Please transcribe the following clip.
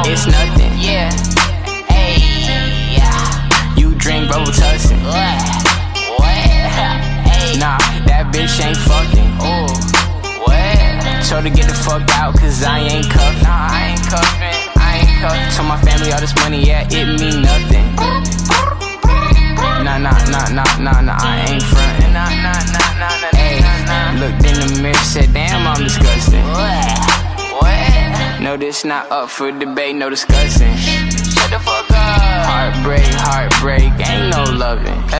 it's nothing. Yeah. Hey. Yeah. You drink Robitussin. What? Hey. Nah, that bitch ain't fucking. Oh. What? Told her get the fuck out, cause I ain't cuffin'. Nah, I ain't cuffin'. I ain't cuffin'. Told my family all this money, yeah, it mean nothing. Nah, I ain't frontin'. Nah. Hey, looked in the mirror, said, damn, I'm disgusting. What? No, this not up for debate, no discussing. Shut the fuck up. Heartbreak, ain't no loving.